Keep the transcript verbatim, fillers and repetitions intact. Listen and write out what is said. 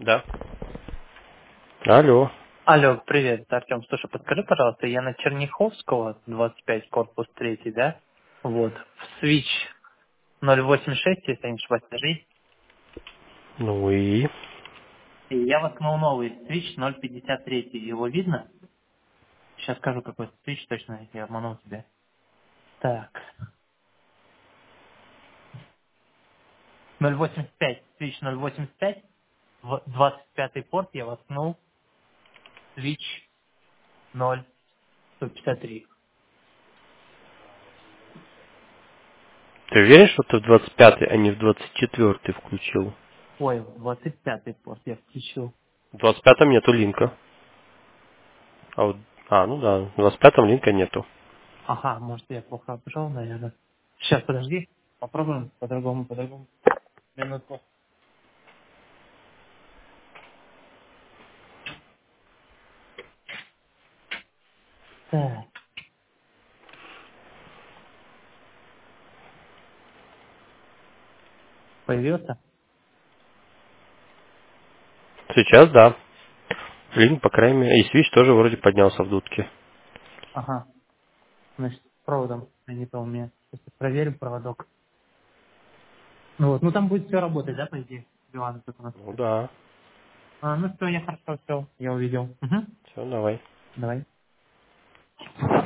Да. Алло. Алло, привет, Артем. Слушай, подскажи, пожалуйста, я на Черняховского, двадцать пять, корпус три, да? Вот. В Switch ноль восемь шесть, если я не ошибаюсь, лежит. Ну и... И я воткнул новый Switch ноль пятьдесят три. Его видно? Сейчас скажу, какой Switch точно, если я обманул тебя. Так. ноль восемьдесят пять, Switch ноль восемьдесят пять, в двадцать пятый порт я воткнул Switch ноль пятьдесят три. Ты уверен, что ты в двадцать пятый, а не в двадцать четвёртый включил? Ой, в двадцать пятый порт я включил. В двадцать пятом нету линка. А, вот... а, ну да, в двадцать пятом линка нету. Ага, может, я плохо обжал, наверное. Сейчас, подожди. Попробуем по-другому, по-другому. Минутку. Так, появился? Сейчас, да. Линк, по крайней мере, и свич тоже вроде поднялся в дудке. Ага. Значит, с проводом. А не то у меня. Сейчас я проверю проводок. Ну вот, ну там будет все работать, да, по идее? Билан тут у нас. Ну да. А, ну все, я хорошо, все. Я увидел. Угу. Все, давай. Давай.